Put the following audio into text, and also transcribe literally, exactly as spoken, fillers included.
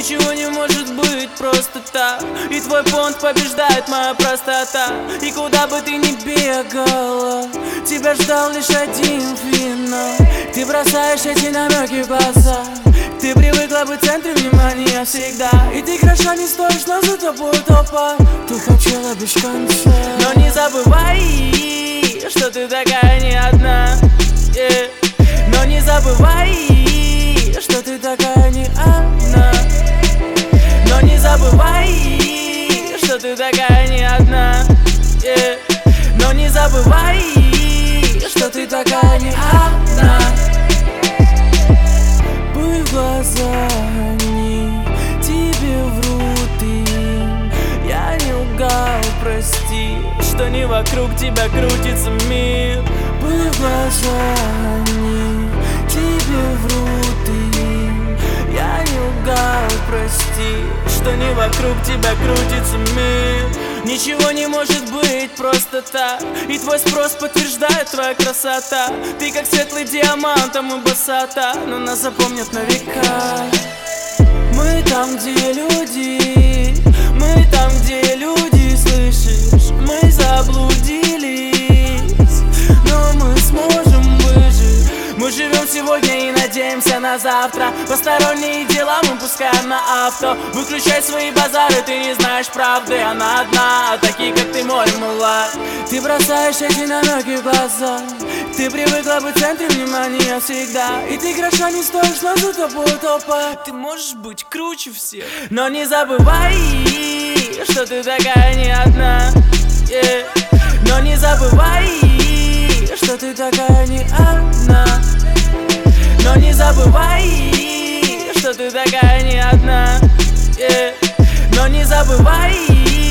Ничего не может быть просто так, и твой понт побеждает моя простота. И куда бы ты ни бегала, тебя ждал лишь один финал. Ты бросаешь эти намеки в глаза, ты привыкла быть в центре внимания всегда. И ты хороша не стоишь, но за тобой толпа. Ты хотела без конца. Но не забывай, что ты такая не одна, yeah. Но не забывай, что ты такая не одна. Но не забывай, что ты такая не одна, yeah. Но не забывай, что ты такая не одна. Пыль в глаза они тебе врут им. Я не лгал, прости, что не вокруг тебя крутится мир. Пыль в глаза они тебе врут им. Я не лгал, прости, что не вокруг тебя крутится мир. Ничего не может быть просто так, и твой спрос подтверждает твоя красота. Ты как светлый диамант, а мы босота, но нас запомнят на века. Мы там, где люди, мы там, где люди, слышишь? Мы заблудились, но мы сможем выжить. Мы живем сегодня и надеемся на завтра. Посторонние дела мы пускаем на авто. Выключай свои базары, ты не знаешь правды. Она одна, а такие как ты море мыла. Ты бросаешь эти намеки в глаза, ты привыкла быть в центре внимания всегда. И ты хороша не стоишь, но за тобой толпа. Ты можешь быть круче всех. Но не забывай, что ты такая не одна, yeah. Но не забывай, что ты такая не одна. Но не забывай, что ты такая не одна, yeah. Но не забывай,